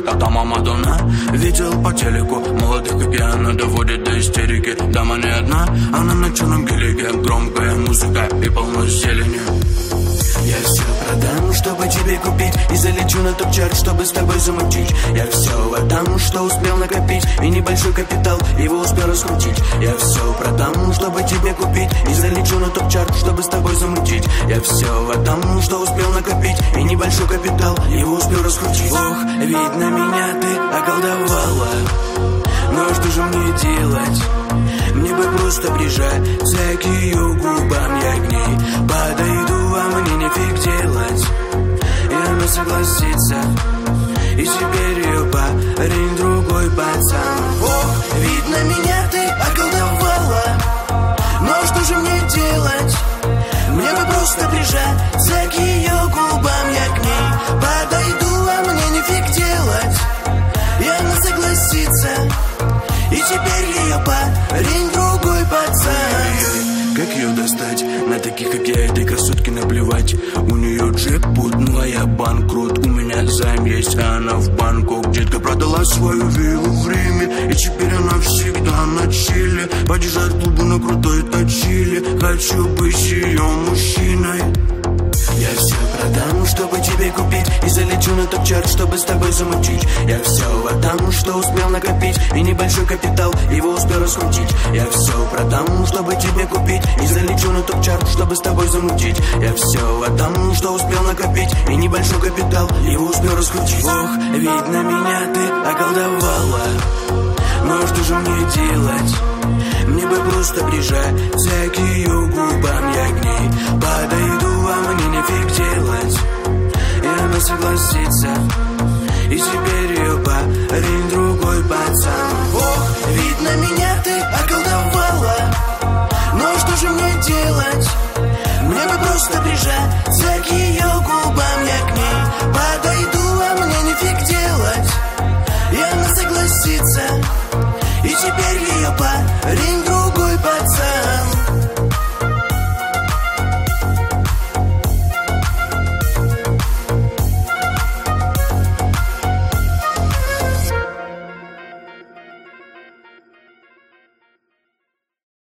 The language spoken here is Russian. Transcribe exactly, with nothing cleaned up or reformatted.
это Мадонна. Видел по телеку молодых, как я, она доводит до истерики. Дама не одна, она на черном гелике. Громкая музыка и полно зелени. Я все продам, чтобы тебе купить, и залечу на топ-чарт, чтобы с тобой замутить. Я все отдам, что успел накопить, и небольшой капитал, его успел раскрутить. Я все продам, чтобы тебе купить, и залечу на топ-чарт, чтобы с тобой замутить. Я все отдам, что успел накопить, и небольшой капитал, его успел раскрутить. Ох, видно, меня ты околдовала, но что же мне делать? Мне бы просто прижаться к ее губам, я к ней подойду, а мне нефиг делать. И она согласится, и теперь ее парень другой пацан. Ох, видно, меня ты околдовала, но что же мне делать? Мне бы просто прижаться к ее губам, я к ней подойду, а мне нефиг делать. И она согласится, и теперь ее парень другой пацан. Как ее достать? На таких, как я, этой красотке наплевать. У нее джекпот, ну а я банкрот. У меня займ есть, а она в Бангкок. Детка продала свою виллу в Риме, и теперь она всегда на чиле. Подъезжает к клубу на крутой точиле. Хочу быть ее мужчиной. Я все продам, чтобы тебе купить, и залечу на топ-чарт, чтобы с тобой замутить. Я все отдам, что успел накопить, и небольшой капитал, его успел раскрутить. Я все продам, чтобы тебе купить, и залечу на топ-чарт, чтобы с тобой замутить. Я все отдам, что успел накопить, и небольшой капитал, его успел раскрутить. Ох, видно, меня ты околдовала, но что же мне делать? Мне бы просто прижаться к ее губам, я к ней подойду, а мне нефиг делать. И она согласится, и теперь ее парень